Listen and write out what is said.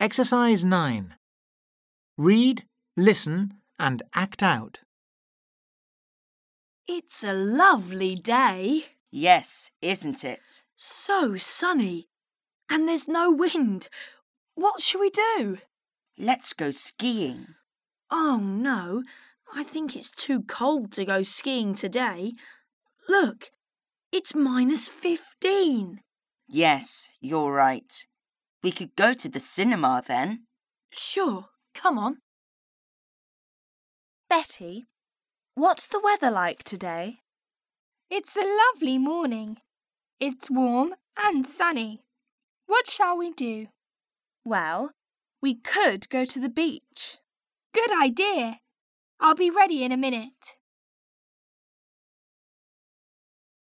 Exercise 9. Read, listen and act out. It's a lovely day. Yes, isn't it? So sunny. And there's no wind. What shall we do? Let's go skiing. Oh no, I think it's too cold to go skiing today. Look, it's -15. Yes, you're right. We could go to the cinema then. Sure, come on. Betty, what's the weather like today? It's a lovely morning. It's warm and sunny. What shall we do? Well, we could go to the beach. Good idea. I'll be ready in a minute.